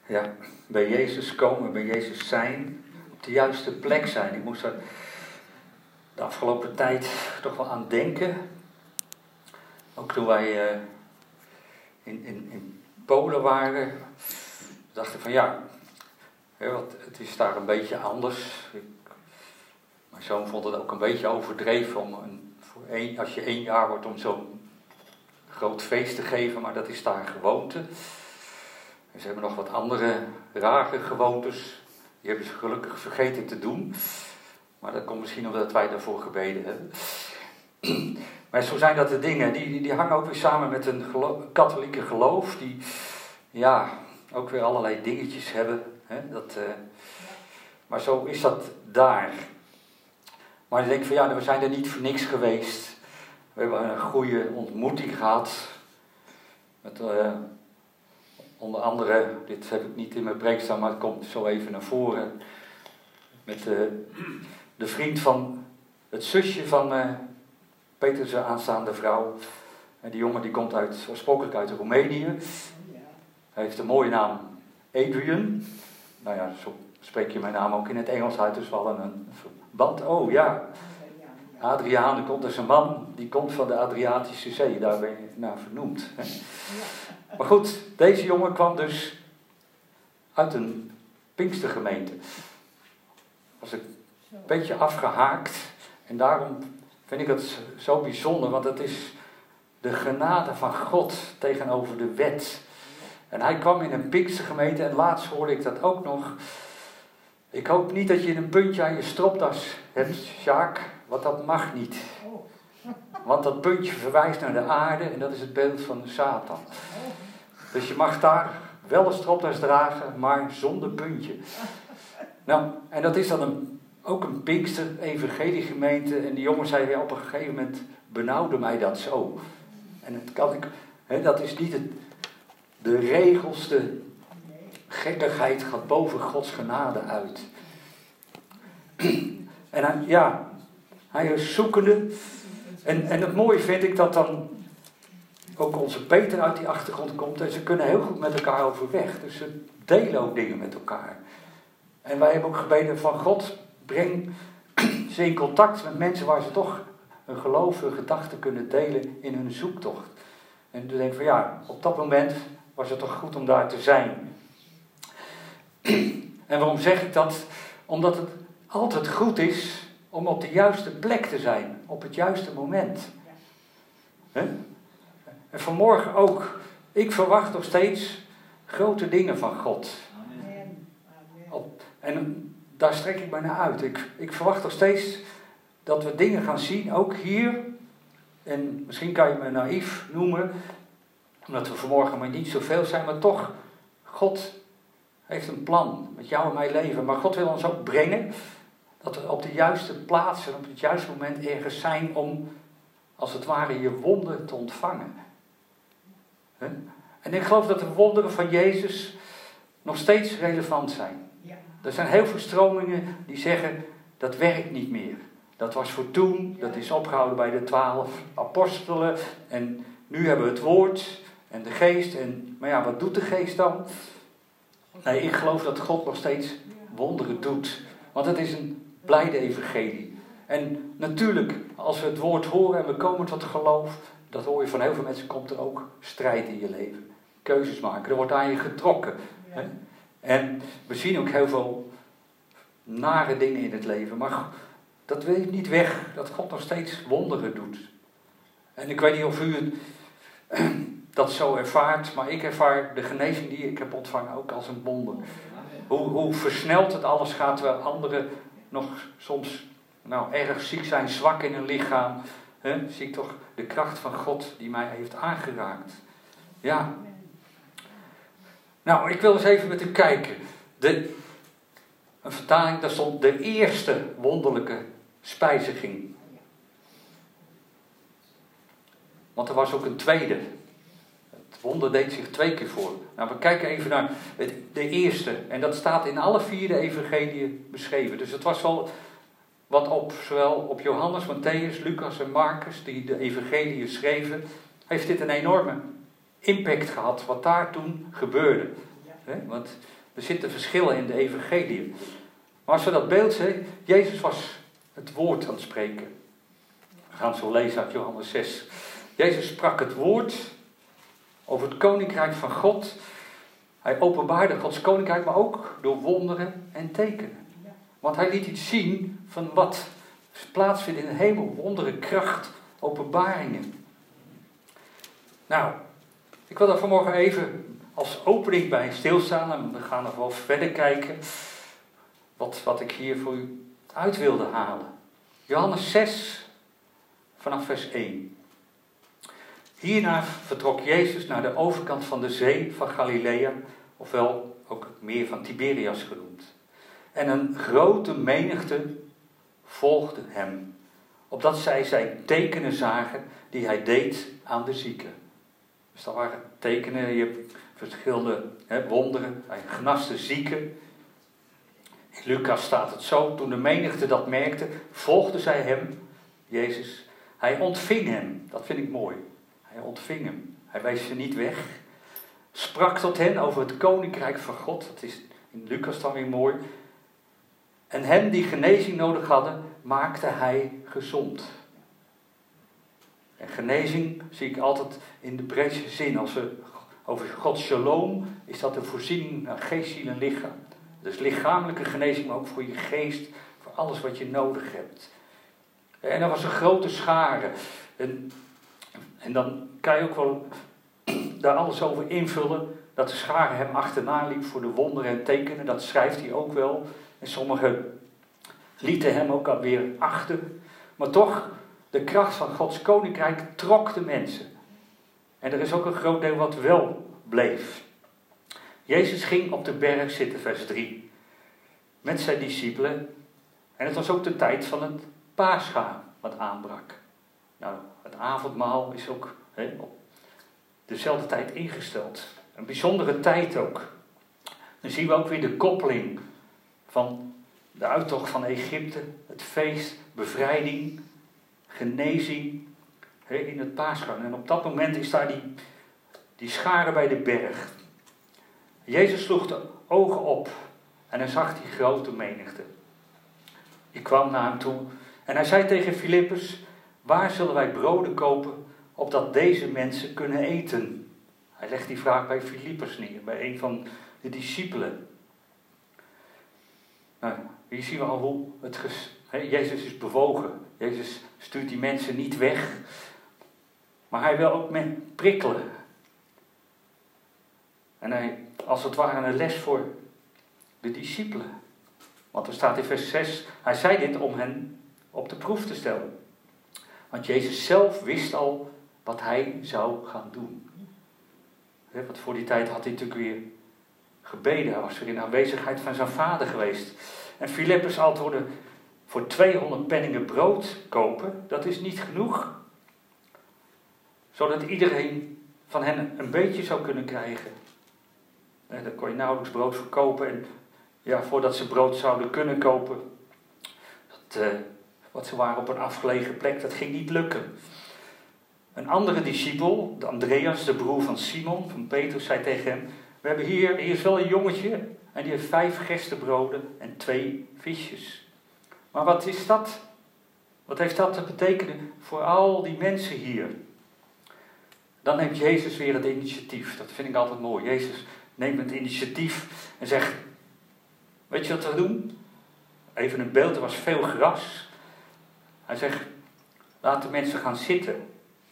Ja, bij Jezus komen, bij Jezus zijn, op de juiste plek zijn. Ik moest er de afgelopen tijd toch wel aan denken. Ook toen wij in Polen waren, dacht ik van ja, want het is daar een beetje anders. Mijn zoon vond het ook een beetje overdreven om als je 1 jaar wordt om zo'n groot feest te geven, maar dat is daar gewoonte. En ze hebben nog wat andere rare gewoontes. Die hebben ze gelukkig vergeten te doen. Maar dat komt misschien omdat wij daarvoor gebeden hebben. Maar zo zijn dat de dingen. Die hangen ook weer samen met een katholieke geloof. Die ja, ook weer allerlei dingetjes hebben. Hè? Maar zo is dat daar. Maar ik denk van ja, we zijn er niet voor niks geweest. We hebben een goede ontmoeting gehad. Met onder andere, dit heb ik niet in mijn preek staan, maar het komt zo even naar voren. Met de vriend van het zusje van Peter zijn aanstaande vrouw. En die jongen die komt oorspronkelijk uit Roemenië. Hij heeft een mooie naam, Adrian. Nou ja, zo spreek je mijn naam ook in het Engels uit, dus we hadden een verband. Oh ja, Adriaan, komt dus een man, die komt van de Adriatische Zee, daar ben je naar vernoemd. Hè? Maar goed, deze jongen kwam dus uit een Pinkstergemeente. Was een beetje afgehaakt en daarom vind ik het zo bijzonder, want het is de genade van God tegenover de wet. En hij kwam in een Pinkstergemeente en laatst hoorde ik dat ook nog. Ik hoop niet dat je een puntje aan je stropdas hebt, Sjaak, want dat mag niet. Want dat puntje verwijst naar de aarde en dat is het beeld van de Satan. Dus je mag daar wel een stropdas dragen, maar zonder puntje. Nou, en dat is dan ook een Pinkster-evangeliegemeente. En die jongen zei op een gegeven moment, benauwde mij dat zo. En dat is niet de regels, de gekkigheid gaat boven Gods genade uit. En hij is zoekende. En het mooie vind ik dat dan ook onze Peter uit die achtergrond komt. En ze kunnen heel goed met elkaar overweg. Dus ze delen ook dingen met elkaar. En wij hebben ook gebeden van God, breng ze in contact met mensen waar ze toch hun geloof, hun gedachten kunnen delen in hun zoektocht. En toen denk ik van ja, op dat moment was het toch goed om daar te zijn. En waarom zeg ik dat? Omdat het altijd goed is om op de juiste plek te zijn. Op het juiste moment. En vanmorgen ook. Ik verwacht nog steeds grote dingen van God. En daar strek ik mij naar uit. Ik verwacht nog steeds dat we dingen gaan zien, ook hier. En misschien kan je me naïef noemen, omdat we vanmorgen maar niet zoveel zijn, maar toch, God heeft een plan met jou en mijn leven. Maar God wil ons ook brengen dat we op de juiste plaats en op het juiste moment ergens zijn om, als het ware, je wonder te ontvangen. En ik geloof dat de wonderen van Jezus nog steeds relevant zijn. Er zijn heel veel stromingen die zeggen, dat werkt niet meer. Dat was voor toen, dat is opgehouden bij de 12 apostelen. En nu hebben we het woord en de geest. Maar ja, wat doet de geest dan? Nee, ik geloof dat God nog steeds wonderen doet. Want het is een blijde evangelie. En natuurlijk, als we het woord horen en we komen tot geloof, dat hoor je van heel veel mensen, komt er ook strijd in je leven. Keuzes maken, er wordt aan je getrokken. Ja. En we zien ook heel veel nare dingen in het leven. Maar dat wil niet weg dat God nog steeds wonderen doet. En ik weet niet of u dat zo ervaart, maar ik ervaar de genezing die ik heb ontvangen ook als een wonder. Hoe versneld het alles gaat, terwijl anderen nog soms erg ziek zijn, zwak in hun lichaam. Zie ik toch de kracht van God die mij heeft aangeraakt. Ja. Nou, ik wil eens even met u kijken. Een vertaling, daar stond de eerste wonderlijke spijziging. Want er was ook een tweede. Het wonder deed zich 2 keer voor. Nou, we kijken even naar de eerste. En dat staat in alle 4 de evangeliën beschreven. Dus het was wel wat zowel op Johannes, Mattheüs, Lucas en Marcus, die de evangeliën schreven, heeft dit een enorme impact gehad wat daar toen gebeurde. Want Er zitten verschillen in de evangelie. Maar als we dat beeld zien, Jezus was het woord aan het spreken. We gaan het zo lezen uit Johannes 6. Jezus sprak het woord over het koninkrijk van God. Hij openbaarde Gods koninkrijk, maar ook door wonderen en tekenen. Want hij liet iets zien van wat plaatsvindt in de hemel. Wonderen, kracht, openbaringen. Nou, ik wil daar vanmorgen even als opening bij stilstaan. En we gaan nog wel verder kijken wat ik hier voor u uit wilde halen. Johannes 6, vanaf vers 1. Hierna vertrok Jezus naar de overkant van de zee van Galilea, ofwel ook het meer van Tiberias genoemd. En een grote menigte volgde hem, opdat zij zijn tekenen zagen die hij deed aan de zieken. Dus dat waren tekenen, je hebt verschillende wonderen, hij genaste zieken. In Lucas staat het zo, toen de menigte dat merkte, volgden zij hem, Jezus. Hij ontving hem, dat vind ik mooi. Hij ontving hem, hij wees ze niet weg. Sprak tot hen over het koninkrijk van God, dat is in Lucas dan weer mooi. En hen die genezing nodig hadden, maakte hij gezond. En genezing zie ik altijd in de breedste zin. Als we over Gods shalom, is dat een voorziening naar geest, ziel en lichaam. Dus lichamelijke genezing, maar ook voor je geest, voor alles wat je nodig hebt. En er was een grote schare. En dan kan je ook wel daar alles over invullen, dat de schare hem achterna liep voor de wonderen en tekenen. Dat schrijft hij ook wel. En sommigen lieten hem ook alweer achter. Maar toch, de kracht van Gods koninkrijk trok de mensen. En er is ook een groot deel wat wel bleef. Jezus ging op de berg zitten, vers 3. Met zijn discipelen. En het was ook de tijd van het Pascha wat aanbrak. Nou, het avondmaal is ook op dezelfde tijd ingesteld. Een bijzondere tijd ook. Dan zien we ook weer de koppeling van de uittocht van Egypte, het feest, bevrijding, genezing in het Pascha. En op dat moment is daar die schare bij de berg. Jezus sloeg de ogen op en hij zag die grote menigte. Die kwam naar hem toe en hij zei tegen Filippus: waar zullen wij broden kopen, opdat deze mensen kunnen eten? Hij legt die vraag bij Filippus neer, bij een van de discipelen. Nou, hier zien we al hoe Jezus is bewogen. Jezus stuurt die mensen niet weg. Maar hij wil ook prikkelen. En hij, als het ware, een les voor de discipelen. Want er staat in vers 6, hij zei dit om hen op de proef te stellen. Want Jezus zelf wist al wat hij zou gaan doen. Want voor die tijd had hij natuurlijk weer gebeden. Hij was weer in aanwezigheid van zijn vader geweest. En Filippus antwoordde: voor 200 penningen brood kopen, dat is niet genoeg. Zodat iedereen van hen een beetje zou kunnen krijgen. En daar kon je nauwelijks brood verkopen. En ja, voordat ze brood zouden kunnen kopen, want ze waren op een afgelegen plek, dat ging niet lukken. Een andere discipel, de Andreas, de broer van Simon, van Petrus, zei tegen hem: we hebben hier is wel een jongetje en die heeft 5 gerstebroden en 2 visjes. Maar wat is dat? Wat heeft dat te betekenen voor al die mensen hier? Dan neemt Jezus weer het initiatief. Dat vind ik altijd mooi. Jezus neemt het initiatief en zegt: weet je wat we doen? Even een beeld, er was veel gras. Hij zegt: laat de mensen gaan zitten.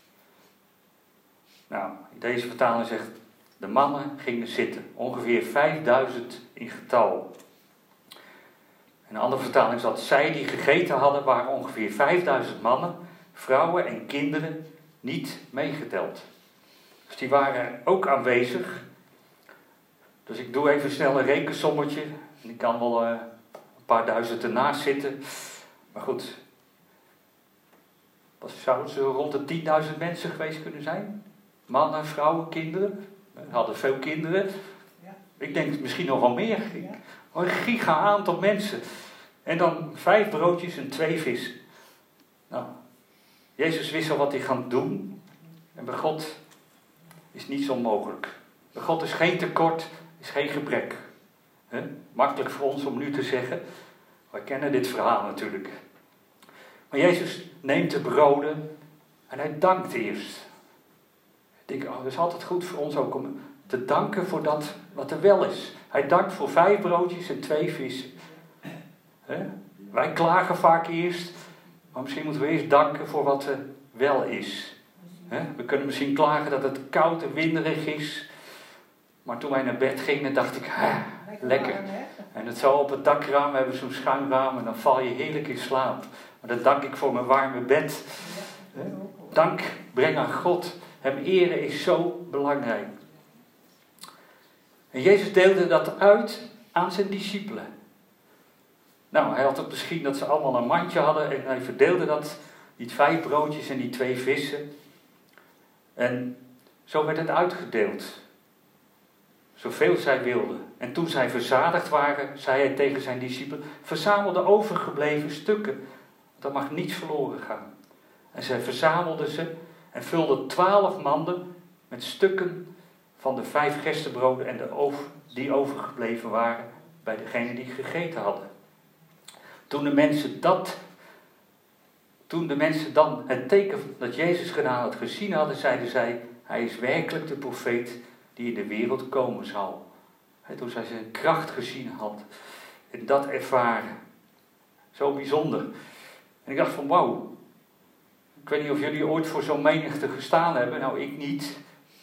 Nou, in deze vertaling zegt: de mannen gingen zitten. Ongeveer 5000 in getal. In een andere vertaling zat: zij die gegeten hadden waren ongeveer 5000 mannen, vrouwen en kinderen niet meegeteld. Dus die waren ook aanwezig. Dus ik doe even snel een rekensommetje. En ik kan wel een paar duizend ernaast zitten. Maar goed. Wat zouden ze rond de 10.000 mensen geweest kunnen zijn? Mannen, vrouwen, kinderen. We hadden veel kinderen. Ik denk misschien nog wel meer. Een giga aantal mensen. En dan 5 broodjes en 2 vissen. Nou, Jezus wist al wat hij gaat doen. En bij God is niets onmogelijk. Bij God is geen tekort, is geen gebrek. Makkelijk voor ons om nu te zeggen. Wij kennen dit verhaal natuurlijk. Maar Jezus neemt de broden en hij dankt eerst. Ik denk, dat is altijd goed voor ons ook om te danken voor dat wat er wel is. Hij dankt voor 5 broodjes en 2 vissen. Wij klagen vaak eerst, maar misschien moeten we eerst danken voor wat er wel is. We kunnen misschien klagen dat het koud en winderig is. Maar toen wij naar bed gingen, dacht ik, lekker. En het zo op het dakraam, we hebben zo'n schuin raam en dan val je heerlijk in slaap. Maar dat dank ik voor mijn warme bed. Dank breng aan God. Hem eren is zo belangrijk. En Jezus deelde dat uit aan zijn discipelen. Nou, hij had het misschien dat ze allemaal een mandje hadden en hij verdeelde dat, die 5 broodjes en die 2 vissen. En zo werd het uitgedeeld. Zoveel zij wilden. En toen zij verzadigd waren, zei hij tegen zijn discipelen, verzamel de overgebleven stukken. Er mag niets verloren gaan. En zij verzamelden ze en vulden 12 manden met stukken van de 5 gerstebroden en die overgebleven waren bij degenen die gegeten hadden. Toen de mensen dan het teken dat Jezus gedaan had gezien hadden, zeiden zij, hij is werkelijk de profeet die in de wereld komen zal. Toen zij zijn kracht gezien had en dat ervaren. Zo bijzonder. En ik dacht van wauw. Ik weet niet of jullie ooit voor zo'n menigte gestaan hebben. Nou, ik niet.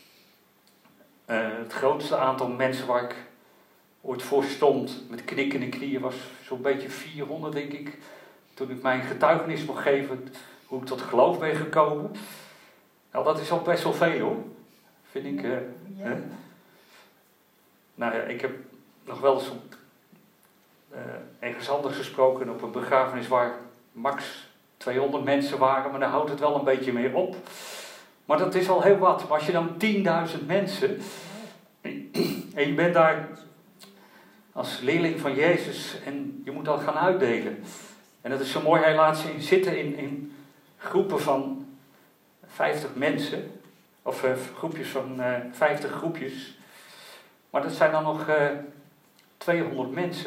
Het grootste aantal mensen waar ik ooit voor stond met knikkende knieën was zo'n beetje 400 denk ik. Toen ik mijn getuigenis mocht geven hoe ik tot geloof ben gekomen. Nou, dat is al best wel veel hoor. Vind ik. Nou ja, ik heb nog wel eens ergens anders gesproken op een begrafenis waar max 200 mensen waren, maar dan houdt het wel een beetje meer op. Maar dat is al heel wat. Maar als je dan 10.000 mensen en je bent daar als leerling van Jezus en je moet dat gaan uitdelen. En dat is zo mooi, hij laat ze zitten in groepen van 50 mensen, of groepjes van 50 groepjes. Maar dat zijn dan nog 200 mensen.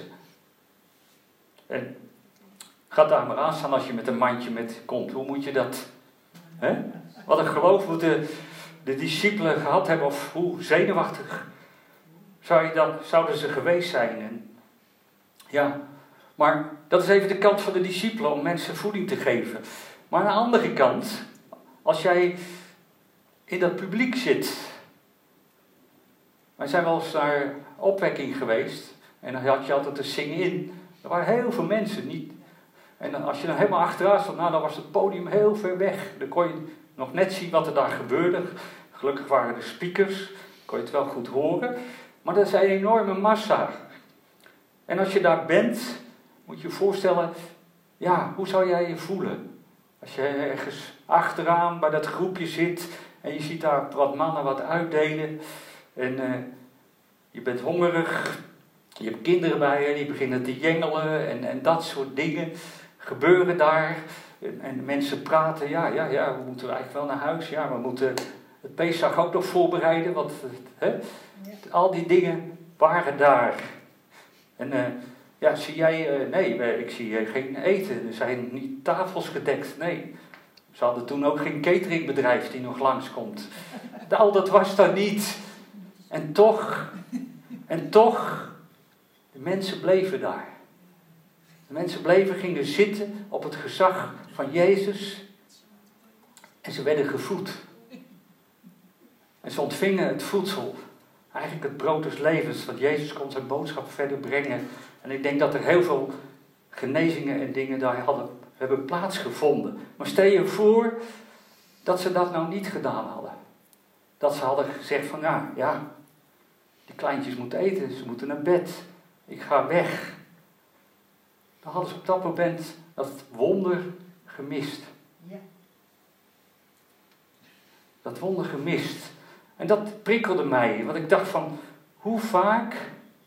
En ga daar maar aan staan als je met een mandje komt. Hoe moet je dat? Wat een geloof moeten de discipelen gehad hebben. Of hoe zenuwachtig zouden ze geweest zijn. En, ja, maar dat is even de kant van de discipelen. Om mensen voeding te geven. Maar aan de andere kant. Als jij in dat publiek zit. Wij zijn wel eens naar opwekking geweest. En dan had je altijd een sing-in. Er waren heel veel mensen niet. En als je dan helemaal achteraan stond, nou, dan was het podium heel ver weg. Dan kon je nog net zien wat er daar gebeurde. Gelukkig waren er speakers, kon je het wel goed horen. Maar dat is een enorme massa. En als je daar bent, moet je je voorstellen, ja, hoe zou jij je voelen? Als je ergens achteraan bij dat groepje zit en je ziet daar wat mannen wat uitdelen. En je bent hongerig, je hebt kinderen bij je, die beginnen te jengelen en dat soort dingen gebeuren daar. En mensen praten, ja, we moeten eigenlijk wel naar huis. Ja, we moeten het Pesach ook nog voorbereiden. Want al die dingen waren daar. En ja, zie jij, nee, ik zie geen eten. Er zijn niet tafels gedekt, nee. Ze hadden toen ook geen cateringbedrijf die nog langskomt. Al dat was daar niet. En toch, de mensen bleven daar. De mensen gingen zitten op het gezag van Jezus. En ze werden gevoed. En ze ontvingen het voedsel. Eigenlijk het brood des levens. Want Jezus kon zijn boodschap verder brengen. En ik denk dat er heel veel genezingen en dingen daar hebben plaatsgevonden. Maar stel je voor dat ze dat nou niet gedaan hadden. Dat ze hadden gezegd van, nou ja, die kleintjes moeten eten. Ze moeten naar bed. Ik ga weg. Dan hadden ze op dat moment dat wonder gemist. Ja. Dat wonder gemist. En dat prikkelde mij. Want ik dacht van, hoe vaak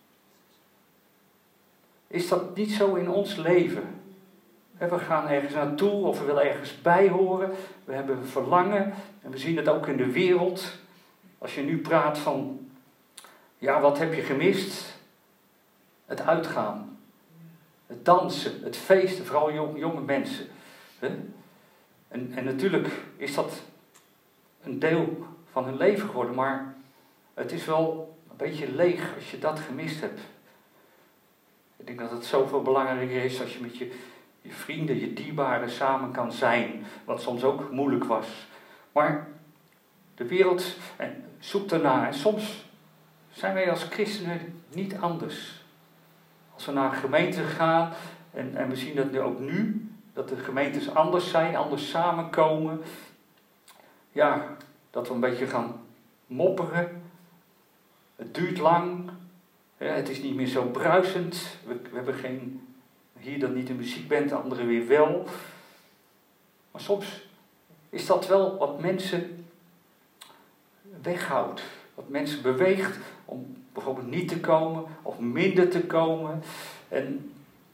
is dat niet zo in ons leven? We gaan ergens naartoe of we willen ergens bij horen. We hebben verlangen. En we zien het ook in de wereld. Als je nu praat van, ja, wat heb je gemist? Het uitgaan, het dansen, het feesten, vooral jonge mensen. Hè? En natuurlijk is dat een deel van hun leven geworden, maar het is wel een beetje leeg als je dat gemist hebt. Ik denk dat het zoveel belangrijker is als je met je vrienden, je dierbaren samen kan zijn, wat soms ook moeilijk was. Maar de wereld zoekt ernaar. En soms zijn wij als christenen niet anders. Als we naar een gemeente gaan, en we zien dat ook nu, dat de gemeentes anders zijn, anders samenkomen. Ja, dat we een beetje gaan mopperen. Het duurt lang. Het is niet meer zo bruisend. We hebben hier dan niet een muziekband, de andere weer wel. Maar soms is dat wel wat mensen weghoudt. Wat mensen beweegt om bijvoorbeeld niet te komen of minder te komen. En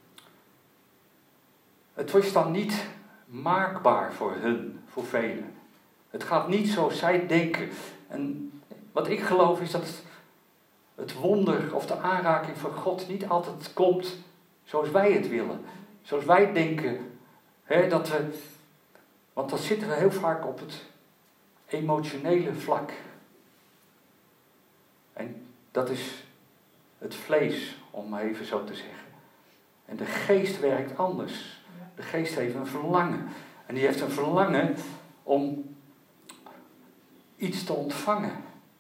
het was dan niet maakbaar voor hun, voor velen. Het gaat niet zoals zij denken. En wat ik geloof is dat het wonder of de aanraking van God niet altijd komt zoals wij het willen. Zoals wij denken. Want dan zitten we heel vaak op het emotionele vlak. En dat is het vlees, om maar even zo te zeggen. En de geest werkt anders. De geest heeft een verlangen. En die heeft een verlangen om iets te ontvangen.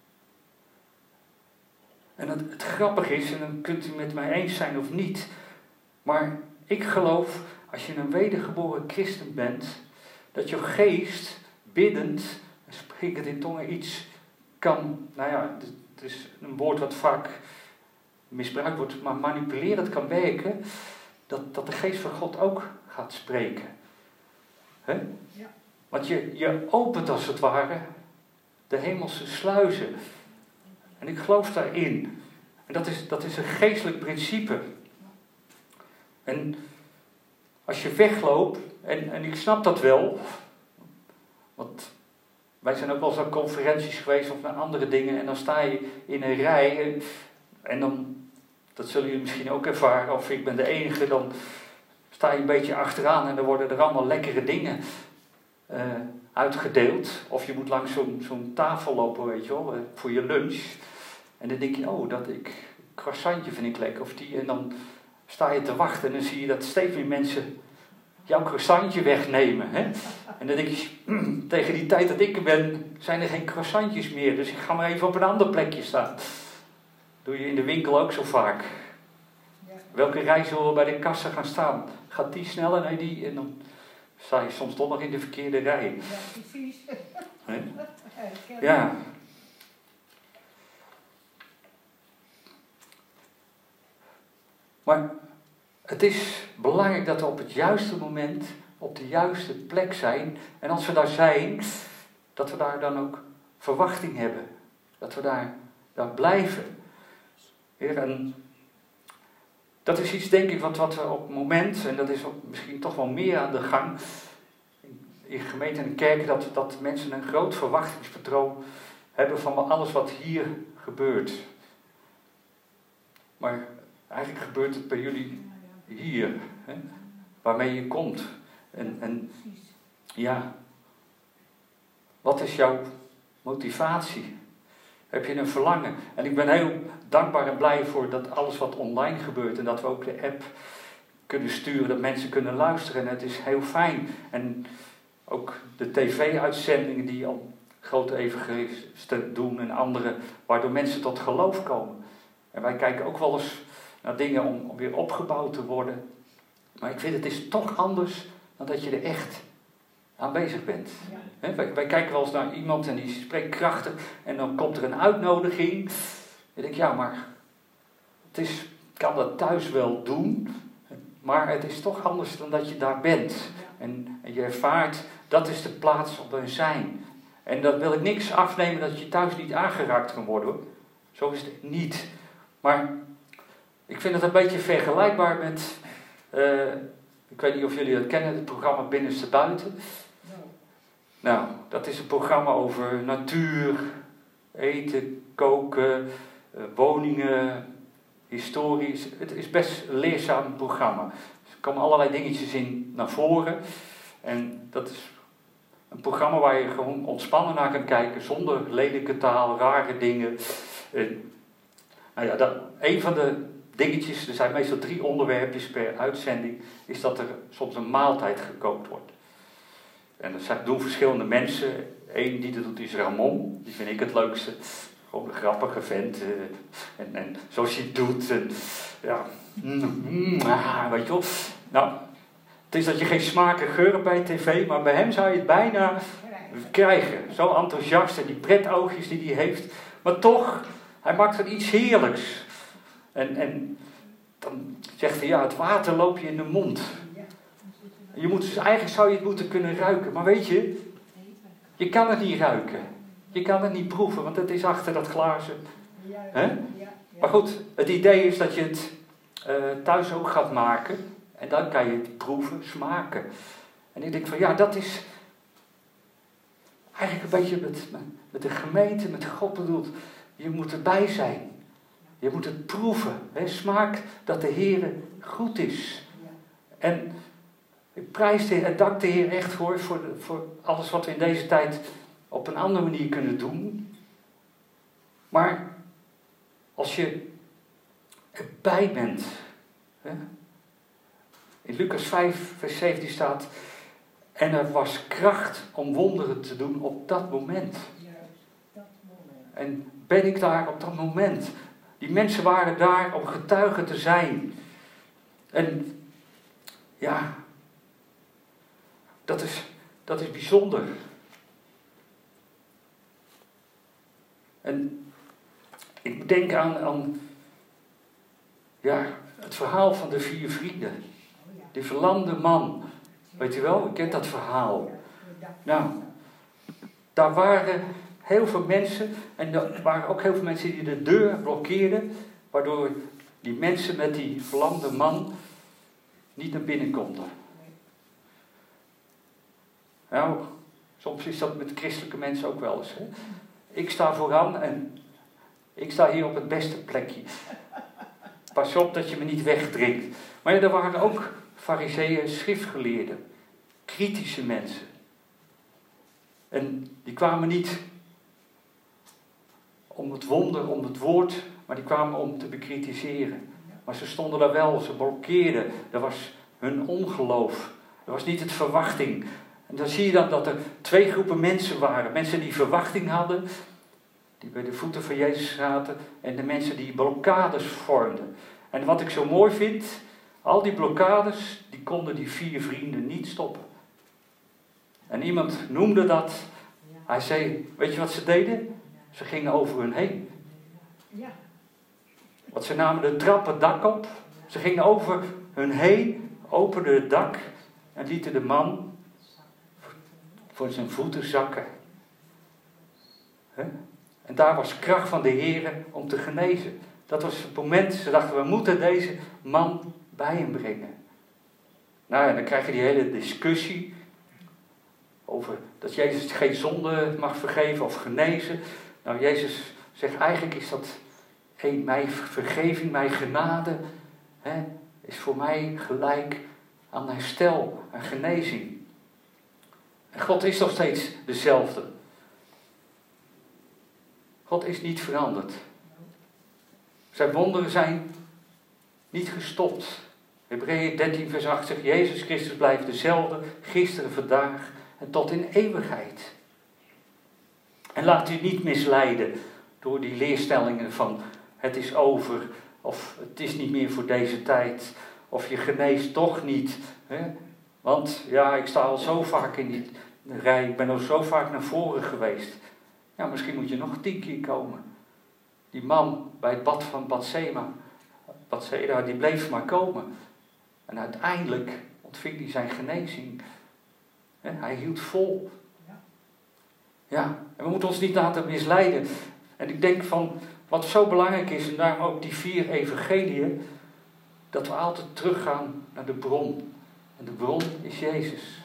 En het grappige is, en dan kunt u het met mij eens zijn of niet, maar ik geloof, als je een wedergeboren christen bent, dat je geest biddend, sprekend in tongen, iets kan, het is een woord wat vaak misbruikt wordt, maar manipulerend kan werken, dat de geest van God ook gaat spreken. He? Ja. Want je opent als het ware de hemelse sluizen. En ik geloof daarin. En dat is een geestelijk principe. En als je wegloopt, en ik snap dat wel, want wij zijn ook wel eens aan conferenties geweest of naar andere dingen, en dan sta je in een rij, en dan, dat zullen jullie misschien ook ervaren, of ik ben de enige, dan sta je een beetje achteraan en dan worden er allemaal lekkere dingen uitgedeeld. Of je moet langs zo'n tafel lopen, weet je wel, voor je lunch. En dan denk je, croissantje vind ik lekker, of die, en dan sta je te wachten en dan zie je dat steeds meer mensen jouw croissantje wegnemen. Hè? En dan denk je, tegen die tijd dat ik er ben, zijn er geen croissantjes meer, dus ik ga maar even op een ander plekje staan. Doe je in de winkel ook zo vaak. Ja. Welke rij zullen we bij de kassa gaan staan? Gaat die sneller? Nee, die. En dan sta je soms toch nog in de verkeerde rij. Ja, precies. He? Ja. Maar het is belangrijk dat we op het juiste moment op de juiste plek zijn. En als we daar zijn, dat we daar dan ook verwachting hebben. Dat we daar blijven. Heer, en dat is iets, denk ik, wat we op het moment, en dat is ook misschien toch wel meer aan de gang, in gemeenten en kerken, dat mensen een groot verwachtingspatroon hebben van alles wat hier gebeurt. Maar eigenlijk gebeurt het bij jullie hier, hè, waarmee je komt. En ja, wat is jouw motivatie? Heb je een verlangen? En ik ben heel dankbaar en blij voor dat alles wat online gebeurt. En dat we ook de app kunnen sturen, dat mensen kunnen luisteren. En het is heel fijn. En ook de tv-uitzendingen die al grote evangelisten doen en andere, waardoor mensen tot geloof komen. En wij kijken ook wel eens naar dingen om weer opgebouwd te worden. Maar ik vind het is toch anders dan dat je er echt aanwezig bent. Ja. Wij kijken wel eens naar iemand en die spreekt krachtig en dan komt er een uitnodiging. En ik denk, maar ik kan dat thuis wel doen, maar het is toch anders dan dat je daar bent. En je ervaart, dat is de plaats op een zijn. En dan wil ik niks afnemen dat je thuis niet aangeraakt kan worden, hoor. Zo is het niet. Maar ik vind het een beetje vergelijkbaar met, ik weet niet of jullie dat kennen, het programma Binnenste Buiten. Nou, dat is een programma over natuur, eten, koken, woningen, historie. Het is best een leerzaam programma. Er komen allerlei dingetjes in naar voren. En dat is een programma waar je gewoon ontspannen naar kan kijken, zonder lelijke taal, rare dingen. Nou ja, een van de dingetjes, er zijn meestal 3 onderwerpjes per uitzending, is dat er soms een maaltijd gekookt wordt. En dat doen verschillende mensen. Eén die dat doet is Ramon, die vind ik het leukste. Gewoon een grappige vent. En zoals hij het doet. En, ja, weet je wel. Nou, het is dat je geen smaak en geur hebt bij tv, maar bij hem zou je het bijna krijgen. Zo enthousiast en die pretoogjes die hij heeft. Maar toch, hij maakt er iets heerlijks. En dan zegt hij, ja, het water loopt je in de mond. Eigenlijk zou je het moeten kunnen ruiken. Maar weet je, je kan het niet ruiken. Je kan het niet proeven, want het is achter dat glazen. Maar goed, het idee is dat je het thuis ook gaat maken. En dan kan je het proeven, smaken. En ik denk van, ja, dat is eigenlijk een beetje met de gemeente, met God bedoeld. Je moet erbij zijn. Je moet het proeven. Smaak dat de Heer goed is. En ik prijs en dank de Heer echt voor alles wat we in deze tijd op een andere manier kunnen doen. Maar als je erbij bent. In Lucas 5 vers 17 staat, en er was kracht om wonderen te doen op dat moment. En ben ik daar op dat moment? Die mensen waren daar om getuigen te zijn. En ja, dat is bijzonder. En ik denk aan het verhaal van de 4 vrienden. Die verlamde man. Weet u wel, u kent dat verhaal. Nou, daar waren heel veel mensen. En er waren ook heel veel mensen die de deur blokkeerden. Waardoor die mensen met die verlamde man niet naar binnen konden. Nou, soms is dat met christelijke mensen ook wel eens. Hè? Ik sta vooraan en ik sta hier op het beste plekje. Pas op dat je me niet wegdringt. Maar ja, er waren ook fariseeën, schriftgeleerden. Kritische mensen. En die kwamen niet om het wonder, om het woord, maar die kwamen om te bekritiseren. Maar ze stonden daar wel, ze blokkeerden. Dat was hun ongeloof. Dat was niet het verwachting. En dan zie je dan dat er 2 groepen mensen waren. Mensen die verwachting hadden, die bij de voeten van Jezus zaten, en de mensen die blokkades vormden. En wat ik zo mooi vind, al die blokkades, die konden die 4 vrienden niet stoppen. En iemand noemde dat, hij zei, weet je wat ze deden? Ze gingen over hun heen. Want ze namen de trap het dak op, ze gingen over hun heen, openden het dak en lieten de man voor zijn voeten zakken. En daar was kracht van de Heer om te genezen. Dat was het moment, ze dachten, we moeten deze man bij hem brengen. Nou, en dan krijg je die hele discussie over dat Jezus geen zonde mag vergeven of genezen. Nou, Jezus zegt, eigenlijk is dat mijn vergeving, mijn genade, is voor mij gelijk aan herstel, aan genezing. En God is nog steeds dezelfde. God is niet veranderd. Zijn wonderen zijn niet gestopt. Hebreeën 13 vers 8 zegt, Jezus Christus blijft dezelfde, gisteren, vandaag en tot in eeuwigheid. En laat u niet misleiden door die leerstellingen van het is over, of het is niet meer voor deze tijd, of je geneest toch niet. Want ja, ik sta al zo vaak in die rij, ik ben al zo vaak naar voren geweest. Ja, misschien moet je nog 10 keer komen. Die man bij het bad van Batseba, die bleef maar komen. En uiteindelijk ontving hij zijn genezing. Hij hield vol. Ja, en we moeten ons niet laten misleiden. En ik denk van, wat zo belangrijk is, en daarom ook die 4 evangeliën, dat we altijd teruggaan naar de bron. En de bron is Jezus.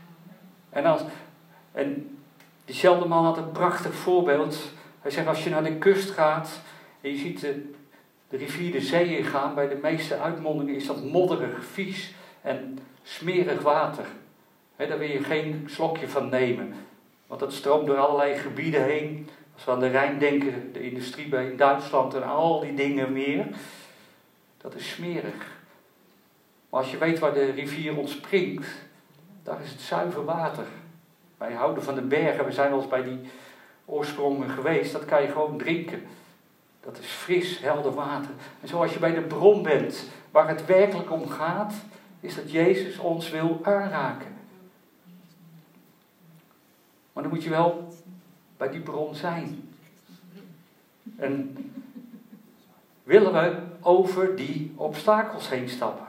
En diezelfde man had een prachtig voorbeeld. Hij zegt, als je naar de kust gaat en je ziet de rivier de zee ingaan, bij de meeste uitmondingen is dat modderig, vies en smerig water. Daar wil je geen slokje van nemen. Want dat stroomt door allerlei gebieden heen. Als we aan de Rijn denken, de industrie in Duitsland en al die dingen meer. Dat is smerig. Maar als je weet waar de rivier ontspringt, daar is het zuiver water. Wij houden van de bergen, we zijn wel eens bij die oorsprongen geweest. Dat kan je gewoon drinken. Dat is fris, helder water. En zoals je bij de bron bent, waar het werkelijk om gaat, is dat Jezus ons wil aanraken. Maar dan moet je wel bij die bron zijn. En willen we over die obstakels heen stappen?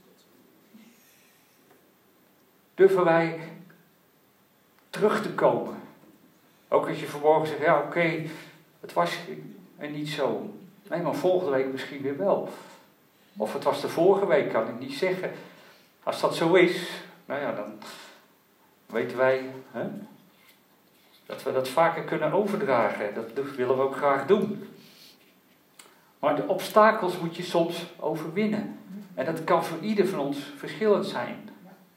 Durven wij terug te komen? Ook als je vanmorgen zegt, ja oké, het was en niet zo. Nee, maar volgende week misschien weer wel. Of het was de vorige week, kan ik niet zeggen. Als dat zo is, nou ja, dan weten wij dat we dat vaker kunnen overdragen. Dat willen we ook graag doen. Maar de obstakels moet je soms overwinnen. En dat kan voor ieder van ons verschillend zijn.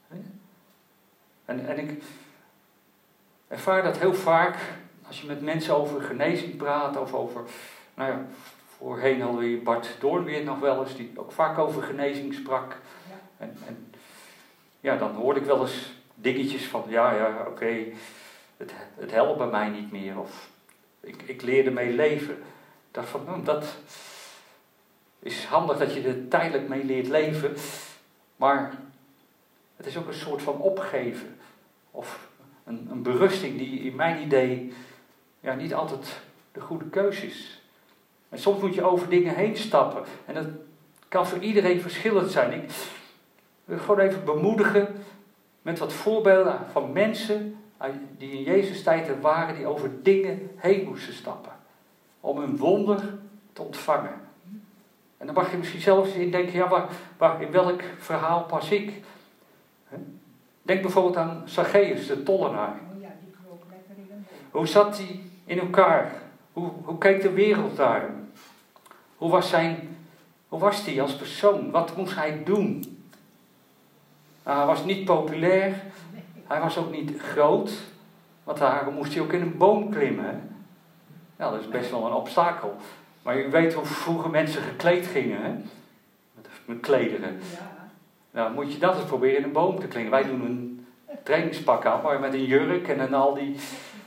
En ik ervaar dat heel vaak als je met mensen over genezing praat of over, nou ja, voorheen hadden we Bart Doornweer nog wel eens, die ook vaak over genezing sprak. En ja, dan hoorde ik wel eens dingetjes van, oké, het helpt bij mij niet meer. Of ik leer ermee leven. Ik dacht van, dat is handig dat je er tijdelijk mee leert leven. Maar het is ook een soort van opgeven. Of een berusting die in mijn idee niet altijd de goede keus is. En soms moet je over dingen heen stappen. En dat kan voor iedereen verschillend zijn. Ik wil gewoon even bemoedigen met wat voorbeelden van mensen die in Jezus' tijd er waren, die over dingen heen moesten stappen. Om een wonder te ontvangen. En dan mag je misschien zelfs in denken, in welk verhaal pas ik? Denk bijvoorbeeld aan Zacchaeus, de tollenaar. Hoe zat hij in elkaar? Hoe keek de wereld naar hem? Hoe was hij als persoon? Wat moest hij doen? Hij was niet populair. Hij was ook niet groot. Want daarom moest hij ook in een boom klimmen. Hè? Ja, dat is best wel een obstakel. Maar u weet hoe vroeger mensen gekleed gingen. Hè? Met klederen. Nou, moet je dat eens proberen in een boom te klimmen. Wij doen een trainingspak aan, maar met een jurk en dan al die...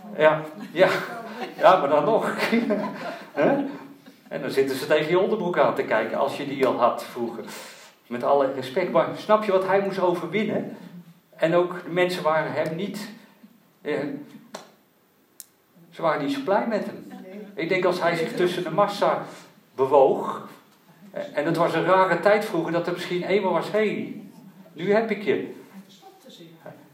Ja, maar dan nog. En dan zitten ze tegen je onderbroek aan te kijken, als je die al had vroeger. Met alle respect. Maar snap je wat hij moest overwinnen? En ook de mensen waren hem niet... ze waren niet zo blij met hem. Ik denk als hij zich tussen de massa bewoog... En het was een rare tijd vroeger dat er misschien eenmaal was... nu heb ik je. Hij verstopte zich.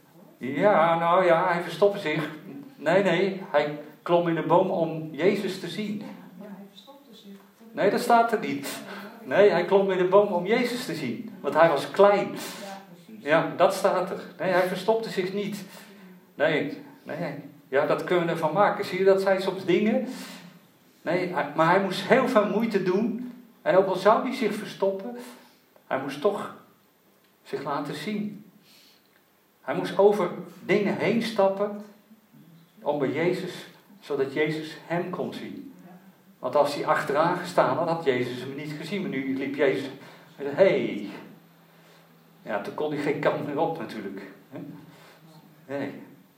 Hij verstopte zich. Nee, hij klom in een boom om Jezus te zien. Ja, hij verstopte zich. Nee, dat staat er niet. Nee, hij klom in een boom om Jezus te zien. Want hij was klein. Ja, dat staat er. Nee, hij verstopte zich niet. Nee. Ja, dat kunnen we ervan maken. Zie je, dat zijn soms dingen. Nee, maar hij moest heel veel moeite doen. En ook al zou hij zich verstoppen, hij moest toch zich laten zien. Hij moest over dingen heen stappen om bij Jezus, zodat Jezus hem kon zien. Want als hij achteraan gestaan had, had Jezus hem niet gezien. Maar nu liep Jezus en zei, Ja, toen kon hij geen kant meer op natuurlijk. Nee.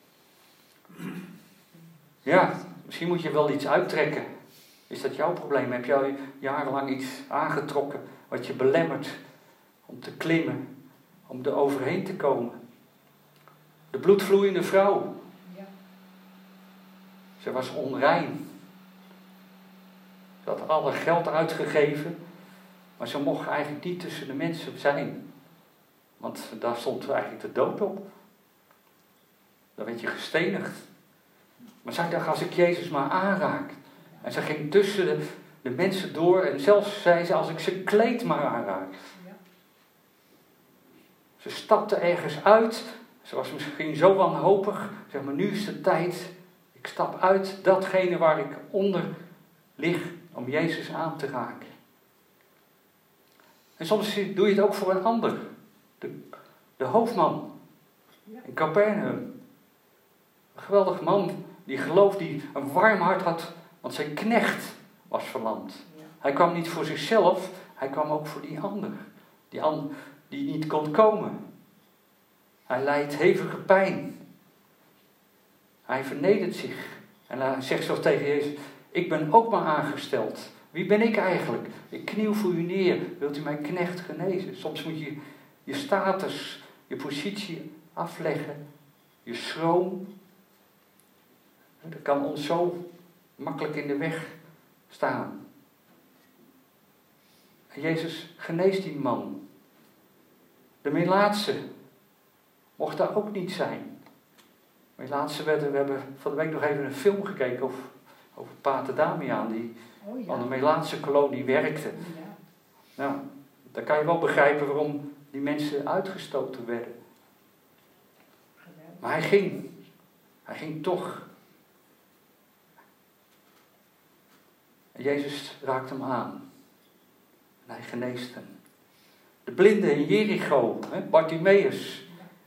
Ja, misschien moet je wel iets uittrekken. Is dat jouw probleem? Heb jij jarenlang iets aangetrokken wat je belemmert om te klimmen, om er overheen te komen? De bloedvloeiende vrouw. Ja. Ze was onrein. Ze had alle geld uitgegeven, maar ze mocht eigenlijk niet tussen de mensen zijn. Want daar stond eigenlijk de dood op. Dan werd je gestenigd. Maar zij dacht, als ik Jezus maar aanraak. En ze ging tussen de mensen door. En zelfs zei ze, als ik zijn kleed maar aanraak. Ja. Ze stapte ergens uit. Ze was misschien zo wanhopig. Zeg maar, nu is de tijd. Ik stap uit datgene waar ik onder lig. Om Jezus aan te raken. En soms doe je het ook voor een ander. De hoofdman in Capernaum. Een geweldig man die geloof, die een warm hart had, want zijn knecht was verlamd. Ja. Hij kwam niet voor zichzelf, hij kwam ook voor die ander. Die niet kon komen. Hij lijdt hevige pijn. Hij vernedert zich. En hij zegt zo tegen Jezus, ik ben ook maar aangesteld. Wie ben ik eigenlijk? Ik kniel voor u neer. Wilt u mijn knecht genezen? Soms moet je je status, je positie afleggen. Je schroom. Dat kan ons zo makkelijk in de weg staan. En Jezus geneest die man. De melaatse mocht daar ook niet zijn. Melaatse we hebben van de week nog even een film gekeken over pater Damiaan, die aan de Melaatse kolonie werkte. Ja. Nou, dan kan je wel begrijpen waarom die mensen uitgestoten werden. Maar hij ging toch. En Jezus raakt hem aan. En hij geneest hem. De blinde in Jericho, Bartimaeus.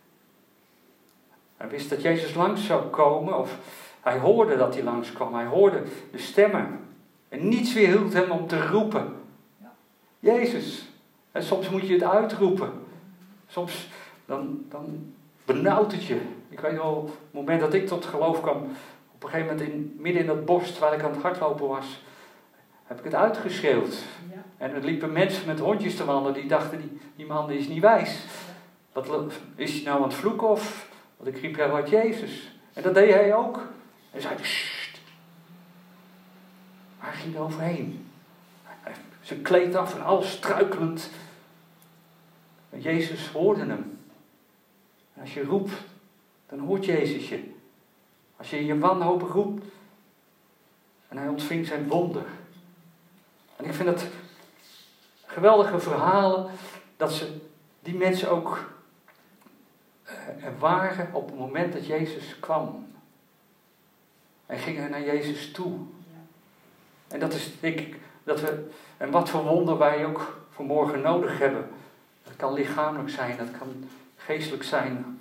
Hij wist dat Jezus langs zou komen, of hij hoorde dat hij langskwam. Hij hoorde de stemmen. En niets weerhield hem om te roepen. Jezus. En soms moet je het uitroepen. Soms dan benauwt het je. Ik weet wel, op het moment dat ik tot geloof kwam, op een gegeven moment midden in dat bos, terwijl ik aan het hardlopen was, heb ik het uitgeschreeuwd. Ja. En er liepen mensen met hondjes te wandelen die dachten, die man is niet wijs. Wat is hij nou aan het vloeken of? Want ik riep heel hard Jezus. En dat deed hij ook. En hij zei, sst. Maar hij ging er overheen. Hij zijn kleed af en alles struikelend. En Jezus hoorde hem. En als je roept, dan hoort Jezus je. Als je in je wanhoop roept. En hij ontving zijn wonder. En ik vind het geweldige verhalen dat die mensen ook er waren op het moment dat Jezus kwam. En gingen naar Jezus toe. Ja. En dat is denk ik, en wat voor wonder wij ook vanmorgen nodig hebben. Dat kan lichamelijk zijn, dat kan geestelijk zijn.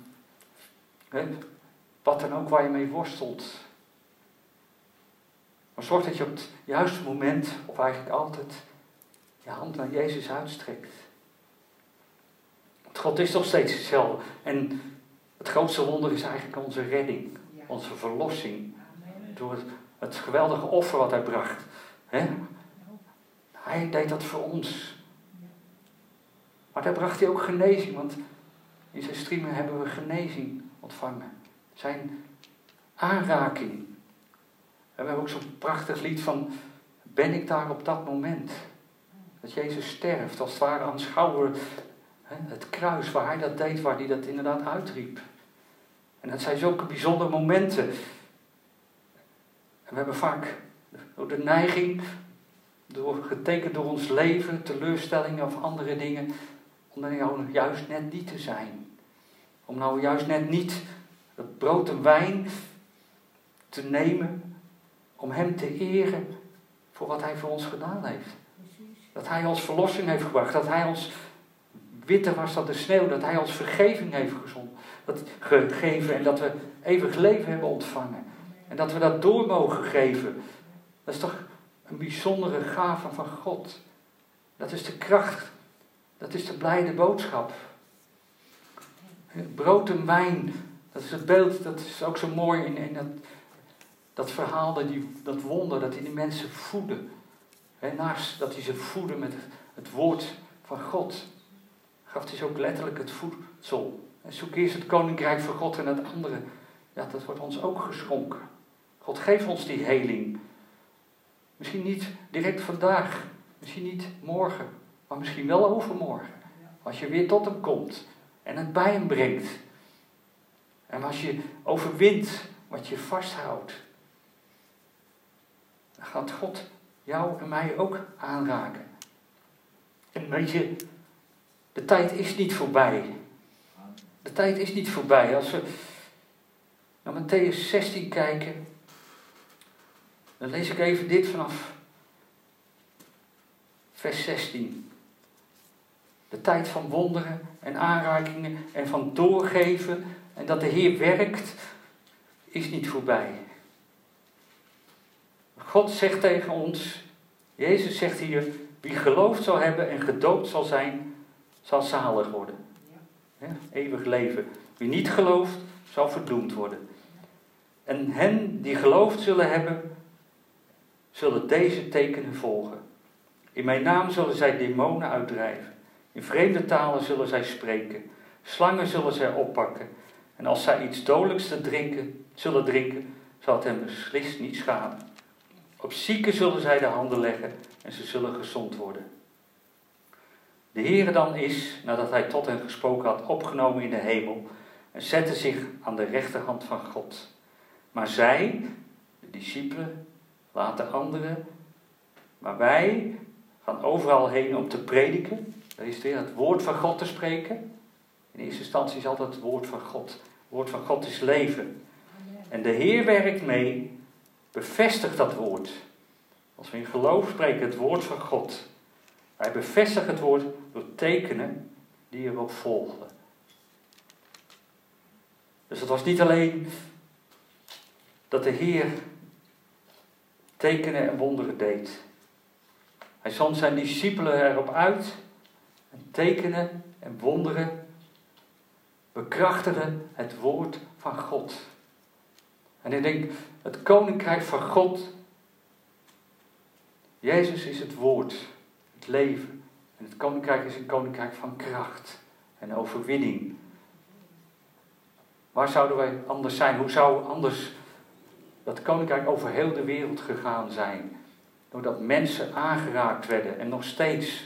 Wat dan ook waar je mee worstelt. Maar zorg dat je op het juiste moment, of eigenlijk altijd, je hand naar Jezus uitstrekt. Want God is nog steeds hetzelfde. En het grootste wonder is eigenlijk onze redding. Ja. Onze verlossing. Amen. Door het geweldige offer wat hij bracht. Hij deed dat voor ons. Maar daar bracht hij ook genezing. Want in zijn streamen hebben we genezing ontvangen. Zijn aanraking. En we hebben ook zo'n prachtig lied van, ben ik daar op dat moment? Dat Jezus sterft, als het ware aanschouwen we het kruis waar hij dat deed, waar hij dat inderdaad uitriep. En dat zijn zulke bijzondere momenten. En we hebben vaak door de neiging, getekend door ons leven, teleurstellingen of andere dingen, om dan nou juist net niet te zijn. Om nou juist net niet het brood en wijn te nemen, om hem te eren voor wat hij voor ons gedaan heeft. Dat hij ons verlossing heeft gebracht, dat hij ons witter was dan de sneeuw, dat hij ons vergeving heeft gegeven en dat we eeuwig leven hebben ontvangen. En dat we dat door mogen geven. Dat is toch een bijzondere gave van God. Dat is de kracht. Dat is de blijde boodschap. Brood en wijn. Dat is het beeld. Dat is ook zo mooi in dat verhaal. Dat wonder. Dat hij die mensen voedde. Naast dat hij ze voedde met het woord van God. Gaf hij ze ook letterlijk het voedsel. En zoek eerst het koninkrijk van God en het andere. Ja, dat wordt ons ook geschonken. God geeft ons die heling. Misschien niet direct vandaag. Misschien niet morgen. Maar misschien wel overmorgen. Als je weer tot hem komt. En het bij hem brengt. En als je overwint wat je vasthoudt. Dan gaat God jou en mij ook aanraken. En weet je, de tijd is niet voorbij. De tijd is niet voorbij. Als we naar Mattheüs 16 kijken, dan lees ik even dit vanaf vers 16. De tijd van wonderen en aanrakingen en van doorgeven en dat de Heer werkt, is niet voorbij. God zegt tegen ons, Jezus zegt hier, wie geloofd zal hebben en gedoopt zal zijn, zal zalig worden. Ja, eeuwig leven. Wie niet gelooft, zal verdoemd worden. En hen die geloofd zullen hebben, zullen deze tekenen volgen. In mijn naam zullen zij demonen uitdrijven. In vreemde talen zullen zij spreken. Slangen zullen zij oppakken. En als zij iets dodelijks zullen drinken, zal het hen beslist niet schaden. Op zieken zullen zij de handen leggen en ze zullen gezond worden. De Heere dan is, nadat hij tot hen gesproken had, opgenomen in de hemel en zette zich aan de rechterhand van God. Maar zij, de discipelen, laten anderen, maar wij gaan overal heen om te prediken. Dat is weer het woord van God te spreken. In eerste instantie is altijd het woord van God. Het woord van God is leven. En de Heer werkt mee, bevestigt dat woord. Als we in geloof spreken het woord van God. Hij bevestigt het woord door tekenen die erop volgen. Dus het was niet alleen dat de Heer tekenen en wonderen deed. Hij zond zijn discipelen erop uit. En tekenen en wonderen bekrachtigen het woord van God. En ik denk, het koninkrijk van God, Jezus is het woord, het leven. En het koninkrijk is een koninkrijk van kracht en overwinning. Waar zouden wij anders zijn? Hoe zou anders dat koninkrijk over heel de wereld gegaan zijn? Doordat mensen aangeraakt werden en nog steeds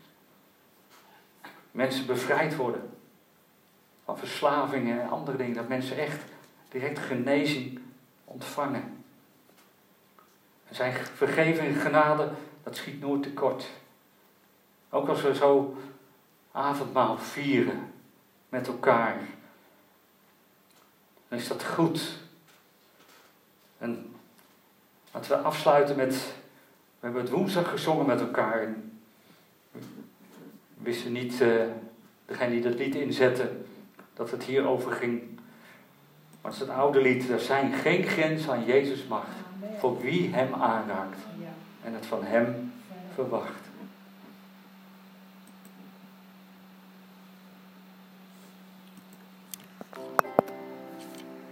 mensen bevrijd worden van verslavingen en andere dingen. Dat mensen echt direct genezing ontvangen. En zijn vergeving en genade, dat schiet nooit tekort. Ook als we zo avondmaal vieren met elkaar, dan is dat goed. En laten we afsluiten met, we hebben het woensdag gezongen met elkaar. En we wisten niet, degene die dat lied inzette, dat het hierover ging. Maar het is het oude lied, er zijn geen grenzen aan Jezus' macht. Voor wie hem aanraakt en het van hem verwacht.